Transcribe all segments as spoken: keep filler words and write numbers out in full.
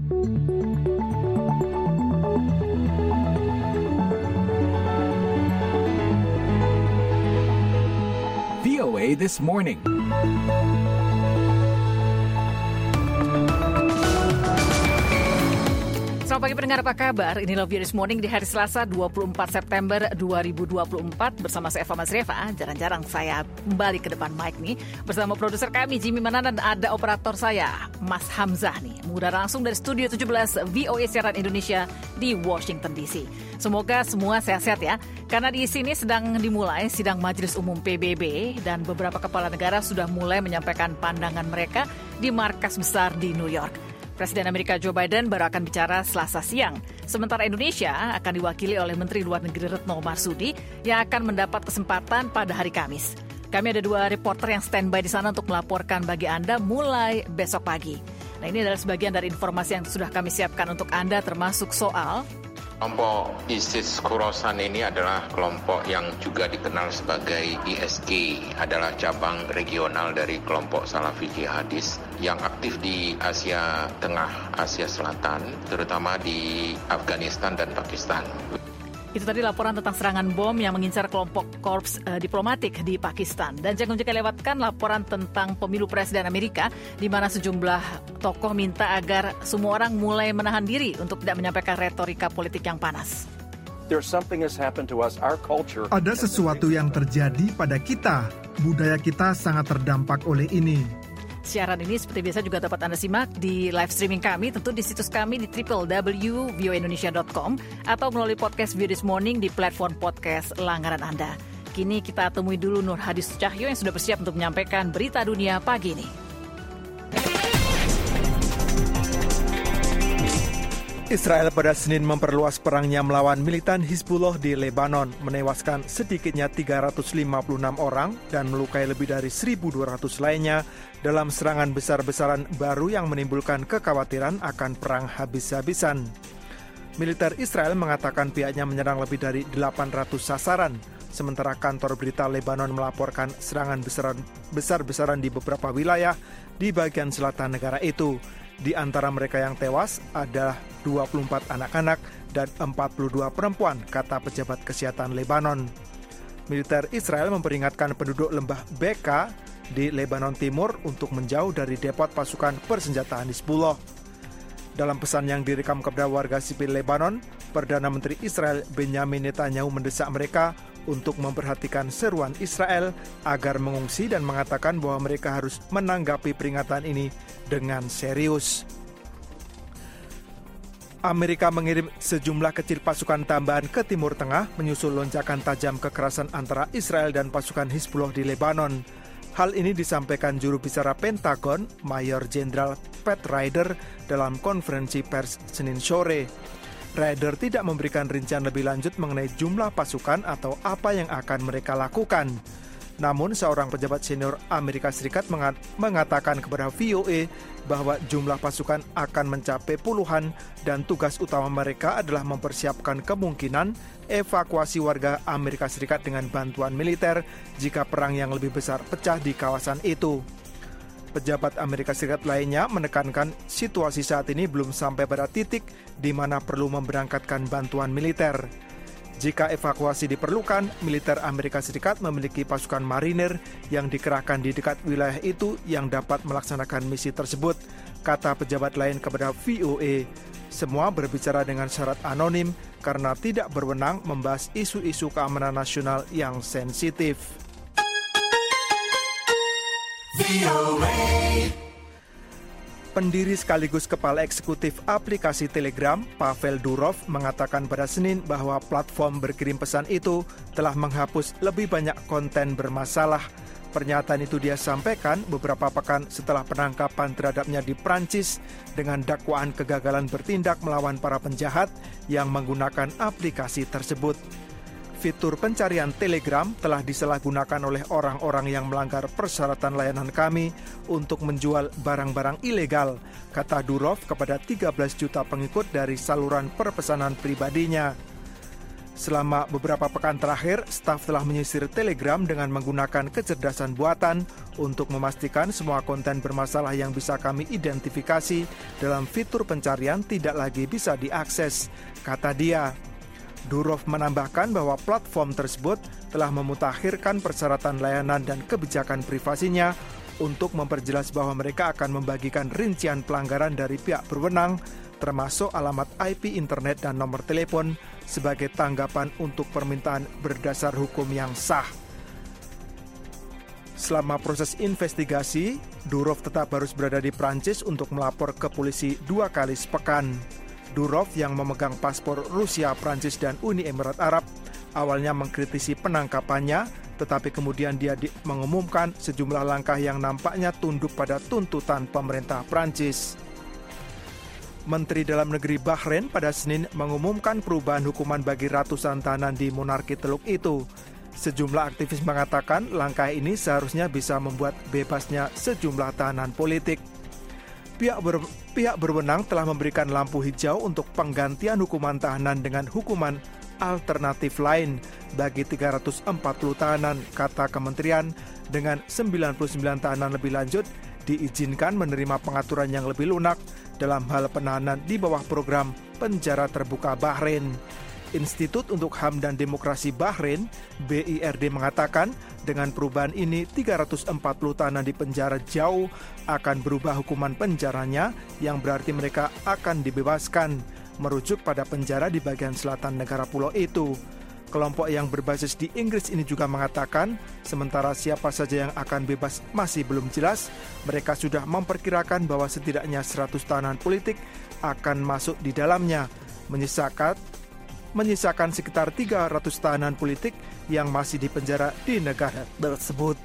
V O A This Morning. Selamat pagi pendengar, apa kabar? Inilah V O A This Morning di hari Selasa dua puluh empat September dua ribu dua puluh empat bersama saya Eva Masrieva. Jarang-jarang saya kembali ke depan mic nih bersama produser kami Jimmy Manana dan ada operator saya Mas Hamzah nih. Mengudara langsung dari Studio tujuh belas V O A Siaran Indonesia di Washington D C. Semoga semua sehat-sehat ya. Karena di sini sedang dimulai sidang Majelis Umum P B B dan beberapa kepala negara sudah mulai menyampaikan pandangan mereka di markas besar di New York. Presiden Amerika Joe Biden baru akan bicara Selasa siang. Sementara Indonesia akan diwakili oleh Menteri Luar Negeri Retno Marsudi yang akan mendapat kesempatan pada hari Kamis. Kami ada dua reporter yang standby di sana untuk melaporkan bagi Anda mulai besok pagi. Nah, ini adalah sebagian dari informasi yang sudah kami siapkan untuk Anda, termasuk soal kelompok ISIS Khorasan ini adalah kelompok yang juga dikenal sebagai I S K, adalah cabang regional dari kelompok Salafi Jihadis yang aktif di Asia Tengah, Asia Selatan, terutama di Afghanistan dan Pakistan. Itu tadi laporan tentang serangan bom yang mengincar kelompok korps uh, diplomatik di Pakistan. Dan jangan juga lewatkan laporan tentang pemilu presiden Amerika, di mana sejumlah tokoh minta agar semua orang mulai menahan diri untuk tidak menyampaikan retorika politik yang panas. Ada sesuatu yang terjadi pada kita. Budaya kita sangat terdampak oleh ini. Siaran ini seperti biasa juga dapat Anda simak di live streaming kami, tentu di situs kami di w w w titik v o a indonesia dot com atau melalui podcast V O A This Morning di platform podcast langganan Anda. Kini kita temui dulu Nur Hadi Sucahyo yang sudah bersiap untuk menyampaikan berita dunia pagi ini. Israel pada Senin memperluas perangnya melawan militan Hizbullah di Lebanon, menewaskan sedikitnya tiga ratus lima puluh enam orang dan melukai lebih dari seribu dua ratus lainnya dalam serangan besar-besaran baru yang menimbulkan kekhawatiran akan perang habis-habisan. Militer Israel mengatakan pihaknya menyerang lebih dari delapan ratus sasaran, sementara kantor berita Lebanon melaporkan serangan besar-besaran di beberapa wilayah di bagian selatan negara itu. Di antara mereka yang tewas adalah dua puluh empat anak-anak dan empat puluh dua perempuan, kata pejabat kesehatan Lebanon. Militer Israel memperingatkan penduduk lembah Beka di Lebanon Timur untuk menjauh dari depot pasukan persenjataan Hizbullah. Dalam pesan yang direkam kepada warga sipil Lebanon, Perdana Menteri Israel Benyamin Netanyahu mendesak mereka untuk memperhatikan seruan Israel agar mengungsi dan mengatakan bahwa mereka harus menanggapi peringatan ini dengan serius. Amerika mengirim sejumlah kecil pasukan tambahan ke Timur Tengah menyusul lonjakan tajam kekerasan antara Israel dan pasukan Hizbullah di Lebanon. Hal ini disampaikan juru bicara Pentagon, Mayor Jenderal Pat Ryder dalam konferensi pers Senin sore. Ryder tidak memberikan rincian lebih lanjut mengenai jumlah pasukan atau apa yang akan mereka lakukan. Namun seorang pejabat senior Amerika Serikat mengatakan kepada V O A bahwa jumlah pasukan akan mencapai puluhan dan tugas utama mereka adalah mempersiapkan kemungkinan evakuasi warga Amerika Serikat dengan bantuan militer jika perang yang lebih besar pecah di kawasan itu. Pejabat Amerika Serikat lainnya menekankan situasi saat ini belum sampai pada titik di mana perlu memberangkatkan bantuan militer. Jika evakuasi diperlukan, militer Amerika Serikat memiliki pasukan marinir yang dikerahkan di dekat wilayah itu yang dapat melaksanakan misi tersebut, kata pejabat lain kepada V O A. Semua berbicara dengan syarat anonim karena tidak berwenang membahas isu-isu keamanan nasional yang sensitif. Pendiri sekaligus kepala eksekutif aplikasi Telegram, Pavel Durov, mengatakan pada Senin bahwa platform berkirim pesan itu telah menghapus lebih banyak konten bermasalah. Pernyataan itu dia sampaikan beberapa pekan setelah penangkapan terhadapnya di Prancis dengan dakwaan kegagalan bertindak melawan para penjahat yang menggunakan aplikasi tersebut. Fitur pencarian Telegram telah disalahgunakan oleh orang-orang yang melanggar persyaratan layanan kami untuk menjual barang-barang ilegal, kata Durov kepada tiga belas juta pengikut dari saluran perpesanan pribadinya. Selama beberapa pekan terakhir, staf telah menyisir Telegram dengan menggunakan kecerdasan buatan untuk memastikan semua konten bermasalah yang bisa kami identifikasi dalam fitur pencarian tidak lagi bisa diakses, kata dia. Durov menambahkan bahwa platform tersebut telah memutakhirkan persyaratan layanan dan kebijakan privasinya untuk memperjelas bahwa mereka akan membagikan rincian pelanggaran dari pihak berwenang, termasuk alamat I P internet dan nomor telepon, sebagai tanggapan untuk permintaan berdasar hukum yang sah. Selama proses investigasi, Durov tetap harus berada di Prancis untuk melapor ke polisi dua kali sepekan. Durov yang memegang paspor Rusia, Prancis, dan Uni Emirat Arab awalnya mengkritisi penangkapannya, tetapi kemudian dia di- mengumumkan sejumlah langkah yang nampaknya tunduk pada tuntutan pemerintah Prancis. Menteri Dalam Negeri Bahrain pada Senin mengumumkan perubahan hukuman bagi ratusan tahanan di monarki Teluk itu. Sejumlah aktivis mengatakan langkah ini seharusnya bisa membuat bebasnya sejumlah tahanan politik. Pihak, ber, pihak berwenang telah memberikan lampu hijau untuk penggantian hukuman tahanan dengan hukuman alternatif lain bagi tiga ratus empat puluh tahanan, kata kementerian. Dengan sembilan puluh sembilan tahanan lebih lanjut diizinkan menerima pengaturan yang lebih lunak dalam hal penahanan di bawah program penjara terbuka Bahrain. Institut untuk H A M dan Demokrasi Bahrain, B I R D, mengatakan dengan perubahan ini tiga ratus empat puluh tahanan di penjara jauh akan berubah hukuman penjaranya, yang berarti mereka akan dibebaskan, merujuk pada penjara di bagian selatan negara pulau itu. Kelompok yang berbasis di Inggris ini juga mengatakan, sementara siapa saja yang akan bebas masih belum jelas, mereka sudah memperkirakan bahwa setidaknya seratus tahanan politik akan masuk di dalamnya, menyisakan, menyisakan sekitar tiga ratus tahanan politik yang masih dipenjara di negara tersebut.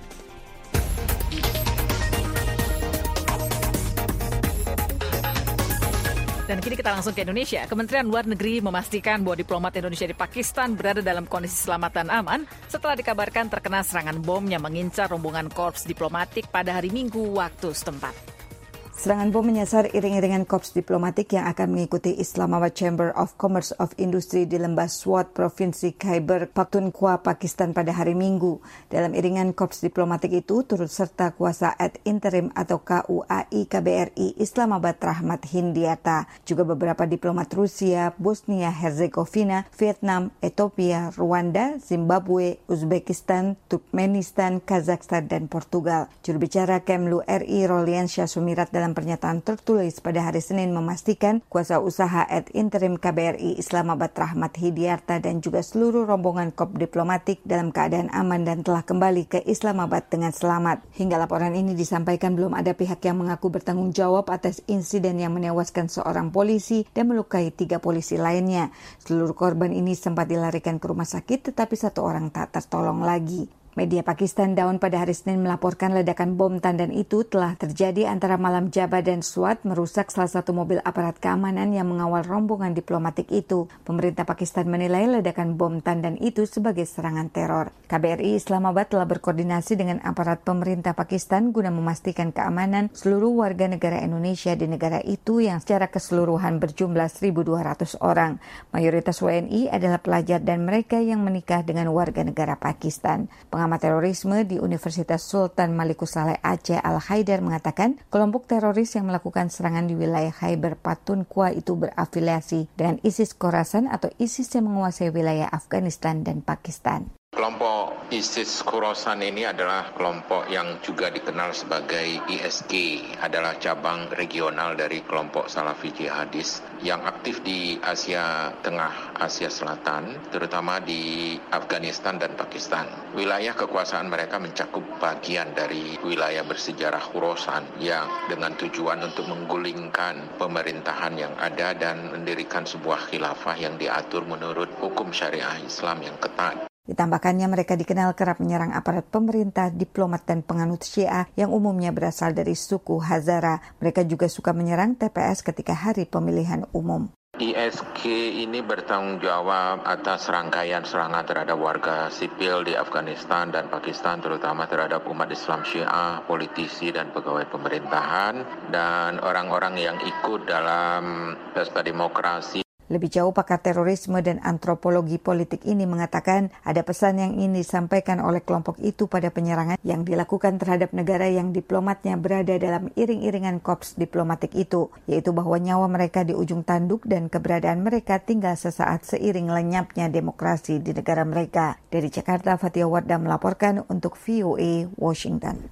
Dan kini kita langsung ke Indonesia. Kementerian Luar Negeri memastikan bahwa diplomat Indonesia di Pakistan berada dalam kondisi selamat dan aman setelah dikabarkan terkena serangan bom yang mengincar rombongan korps diplomatik pada hari Minggu waktu setempat. Serangan bom menyasar iring-iringan korps diplomatik yang akan mengikuti Islamabad Chamber of Commerce of Industry di lembah Swat, Provinsi Khyber Pakhtunkhwa, Pakistan pada hari Minggu. Dalam iringan korps diplomatik itu turut serta kuasa ad interim atau K U A I K B R I Islamabad Rahmat Hindiata, juga beberapa diplomat Rusia, Bosnia Herzegovina, Vietnam, Ethiopia, Rwanda, Zimbabwe, Uzbekistan, Turkmenistan, Kazakhstan, dan Portugal. Juru bicara Kemlu R I Roliansyah Sumirat dalam pernyataan tertulis pada hari Senin memastikan kuasa usaha ad interim K B R I Islamabad Rahmat Hindiata dan juga seluruh rombongan korps diplomatik dalam keadaan aman dan telah kembali ke Islamabad dengan selamat. Hingga laporan ini disampaikan, belum ada pihak yang mengaku bertanggung jawab atas insiden yang menewaskan seorang polisi dan melukai tiga polisi lainnya. Seluruh korban ini sempat dilarikan ke rumah sakit, tetapi satu orang tak tertolong lagi. Media Pakistan Dawn pada hari Senin melaporkan ledakan bom tandan itu telah terjadi antara malam Jabba dan Swat, merusak salah satu mobil aparat keamanan yang mengawal rombongan diplomatik itu. Pemerintah Pakistan menilai ledakan bom tandan itu sebagai serangan teror. K B R I Islamabad telah berkoordinasi dengan aparat pemerintah Pakistan guna memastikan keamanan seluruh warga negara Indonesia di negara itu yang secara keseluruhan berjumlah seribu dua ratus orang. Mayoritas W N I adalah pelajar dan mereka yang menikah dengan warga negara Pakistan. Pengamat terorisme di Universitas Sultan Malikusaleh Aceh Al-Haidar mengatakan kelompok teroris yang melakukan serangan di wilayah Khyber Pakhtunkhwa itu berafiliasi dengan ISIS Khorasan atau ISIS yang menguasai wilayah Afghanistan dan Pakistan. Kelompok ISIS Khorasan ini adalah kelompok yang juga dikenal sebagai I S K, adalah cabang regional dari kelompok Salafi Jihadis yang aktif di Asia Tengah, Asia Selatan, terutama di Afghanistan dan Pakistan. Wilayah kekuasaan mereka mencakup bagian dari wilayah bersejarah Khorasan yang dengan tujuan untuk menggulingkan pemerintahan yang ada dan mendirikan sebuah khilafah yang diatur menurut hukum syariah Islam yang ketat. Ditambahkannya, mereka dikenal kerap menyerang aparat pemerintah, diplomat, dan penganut Syiah yang umumnya berasal dari suku Hazara. Mereka juga suka menyerang T P S ketika hari pemilihan umum. I S K ini bertanggung jawab atas rangkaian serangan terhadap warga sipil di Afghanistan dan Pakistan, terutama terhadap umat Islam Syiah, politisi dan pegawai pemerintahan, dan orang-orang yang ikut dalam pesta demokrasi. Lebih jauh, pakar terorisme dan antropologi politik ini mengatakan ada pesan yang ingin disampaikan oleh kelompok itu pada penyerangan yang dilakukan terhadap negara yang diplomatnya berada dalam iring-iringan korps diplomatik itu, yaitu bahwa nyawa mereka di ujung tanduk dan keberadaan mereka tinggal sesaat seiring lenyapnya demokrasi di negara mereka. Dari Jakarta, Fatia Wardah melaporkan untuk V O A Washington.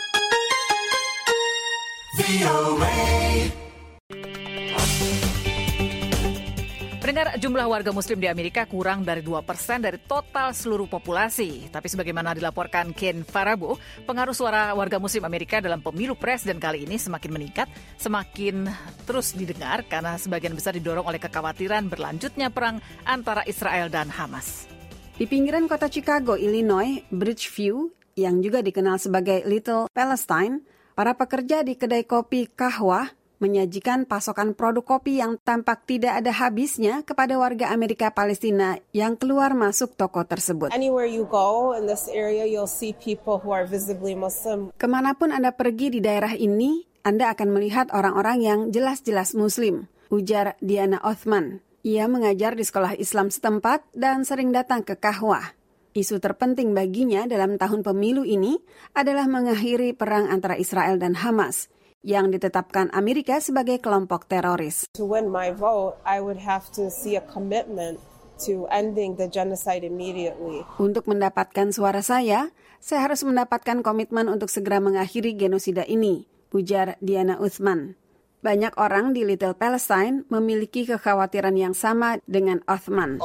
Pendengar, jumlah warga muslim di Amerika kurang dari dua persen dari total seluruh populasi. Tapi sebagaimana dilaporkan Ken Farabo, pengaruh suara warga muslim Amerika dalam pemilu presiden kali ini semakin meningkat, semakin terus didengar karena sebagian besar didorong oleh kekhawatiran berlanjutnya perang antara Israel dan Hamas. Di pinggiran kota Chicago, Illinois, Bridgeview, yang juga dikenal sebagai Little Palestine, para pekerja di kedai kopi Kahwa menyajikan pasokan produk kopi yang tampak tidak ada habisnya kepada warga Amerika Palestina yang keluar masuk toko tersebut. Anywhere you go in this area, you'll see people who are visibly Muslim. Kemanapun Anda pergi di daerah ini, Anda akan melihat orang-orang yang jelas-jelas Muslim, ujar Diana Othman. Ia mengajar di sekolah Islam setempat dan sering datang ke Kahwa. Isu terpenting baginya dalam tahun pemilu ini adalah mengakhiri perang antara Israel dan Hamas yang ditetapkan Amerika sebagai kelompok teroris. To win my vote, I would have to see a commitment to ending the genocide immediately. Untuk mendapatkan suara saya, saya harus mendapatkan komitmen untuk segera mengakhiri genosida ini, ujar Diana Uthman. Banyak orang di Little Palestine memiliki kekhawatiran yang sama dengan Othman.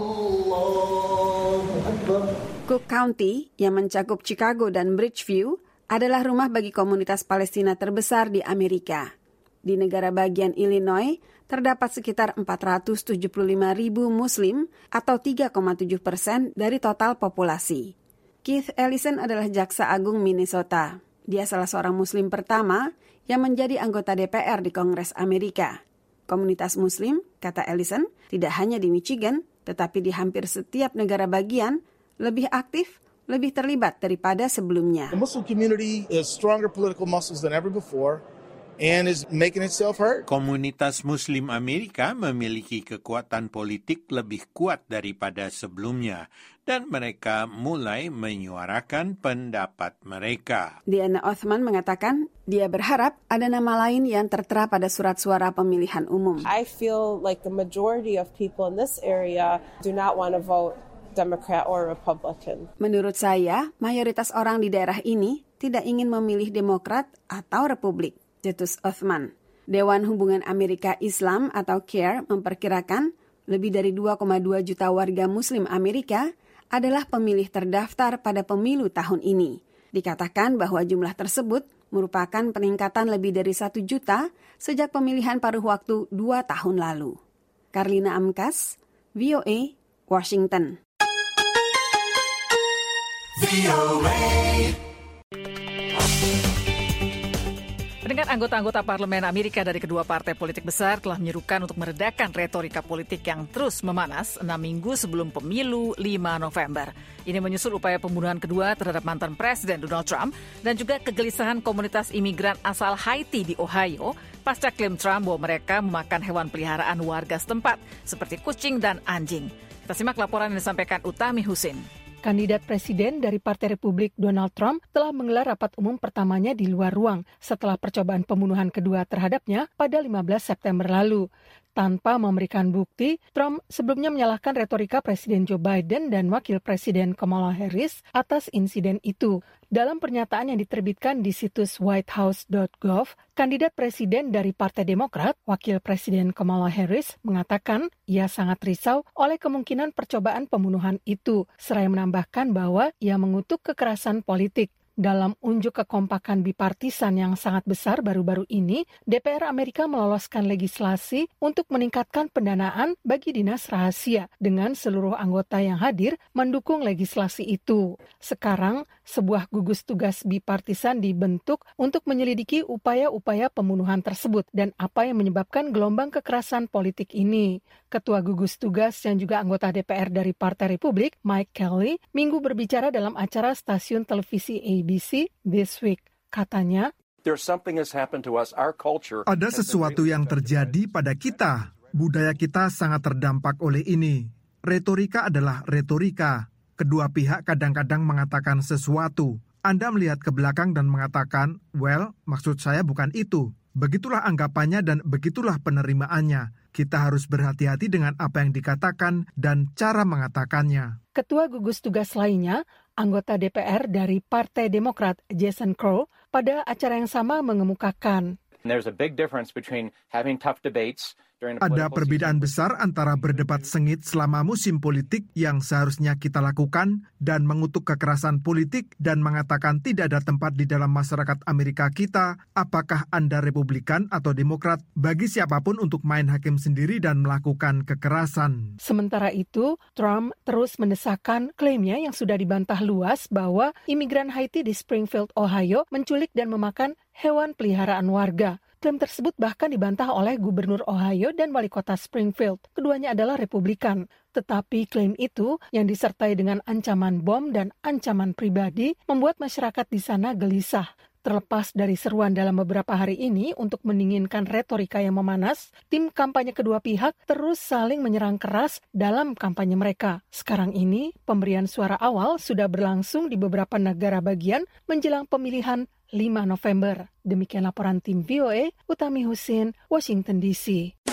Cook County, yang mencakup Chicago dan Bridgeview, adalah rumah bagi komunitas Palestina terbesar di Amerika. Di negara bagian Illinois, terdapat sekitar empat ratus tujuh puluh lima ribu Muslim atau tiga koma tujuh persen dari total populasi. Keith Ellison adalah jaksa agung Minnesota. Dia salah seorang Muslim pertama yang menjadi anggota D P R di Kongres Amerika. Komunitas Muslim, kata Ellison, tidak hanya di Michigan, tetapi di hampir setiap negara bagian, lebih aktif, lebih terlibat daripada sebelumnya. The Muslim community is stronger political muscles than ever before and is making itself heard. Komunitas Muslim Amerika memiliki kekuatan politik lebih kuat daripada sebelumnya dan mereka mulai menyuarakan pendapat mereka. Diana Othman mengatakan dia berharap ada nama lain yang tertera pada surat suara pemilihan umum. I feel like the majority of people in this area do not want to vote Democrat or Republican. Menurut saya, mayoritas orang di daerah ini tidak ingin memilih Demokrat atau Republik, jetus Othman. Dewan Hubungan Amerika Islam atau C A R E memperkirakan lebih dari dua koma dua juta warga Muslim Amerika adalah pemilih terdaftar pada pemilu tahun ini. Dikatakan bahwa jumlah tersebut merupakan peningkatan lebih dari satu juta sejak pemilihan paruh waktu dua tahun lalu. Karlina Amkas, V O A, Washington. Pendengar, anggota-anggota parlemen Amerika dari kedua partai politik besar telah menyerukan untuk meredakan retorika politik yang terus memanas enam minggu sebelum pemilu lima November. Ini menyusul upaya pembunuhan kedua terhadap mantan Presiden Donald Trump dan juga kegelisahan komunitas imigran asal Haiti di Ohio pasca klaim Trump bahwa mereka memakan hewan peliharaan warga setempat seperti kucing dan anjing. Kita simak laporan yang disampaikan Utami Husin. Kandidat presiden dari Partai Republik Donald Trump telah menggelar rapat umum pertamanya di luar ruang setelah percobaan pembunuhan kedua terhadapnya pada lima belas September lalu. Tanpa memberikan bukti, Trump sebelumnya menyalahkan retorika Presiden Joe Biden dan Wakil Presiden Kamala Harris atas insiden itu. Dalam pernyataan yang diterbitkan di situs white house dot gov, kandidat presiden dari Partai Demokrat, Wakil Presiden Kamala Harris, mengatakan ia sangat risau oleh kemungkinan percobaan pembunuhan itu, seraya menambahkan bahwa ia mengutuk kekerasan politik. Dalam unjuk kekompakan bipartisan yang sangat besar baru-baru ini, D P R Amerika meloloskan legislasi untuk meningkatkan pendanaan bagi dinas rahasia dengan seluruh anggota yang hadir mendukung legislasi itu. Sekarang, sebuah gugus tugas bipartisan dibentuk untuk menyelidiki upaya-upaya pembunuhan tersebut dan apa yang menyebabkan gelombang kekerasan politik ini. Ketua gugus tugas yang juga anggota D P R dari Partai Republik, Mike Kelly, Minggu berbicara dalam acara stasiun televisi A B C This Week. Katanya, ada sesuatu yang terjadi pada kita. Budaya kita sangat terdampak oleh ini. Retorika adalah retorika. Kedua pihak kadang-kadang mengatakan sesuatu. Anda melihat ke belakang dan mengatakan, well, maksud saya bukan itu. Begitulah anggapannya dan begitulah penerimaannya. Kita harus berhati-hati dengan apa yang dikatakan dan cara mengatakannya. Ketua gugus tugas lainnya, anggota D P R dari Partai Demokrat Jason Crow, pada acara yang sama mengemukakan. There's a big difference between having tough debates. Ada perbedaan besar antara berdebat sengit selama musim politik yang seharusnya kita lakukan dan mengutuk kekerasan politik dan mengatakan tidak ada tempat di dalam masyarakat Amerika kita, apakah Anda Republikan atau Demokrat, bagi siapapun untuk main hakim sendiri dan melakukan kekerasan. Sementara itu, Trump terus mendesakkan klaimnya yang sudah dibantah luas bahwa imigran Haiti di Springfield, Ohio menculik dan memakan hewan peliharaan warga. Klaim tersebut bahkan dibantah oleh Gubernur Ohio dan Wali Kota Springfield. Keduanya adalah Republikan. Tetapi klaim itu yang disertai dengan ancaman bom dan ancaman pribadi membuat masyarakat di sana gelisah. Terlepas dari seruan dalam beberapa hari ini untuk mendinginkan retorika yang memanas, tim kampanye kedua pihak terus saling menyerang keras dalam kampanye mereka. Sekarang ini, pemberian suara awal sudah berlangsung di beberapa negara bagian menjelang pemilihan lima November. Demikian laporan tim V O A, Utami Husin, Washington D C.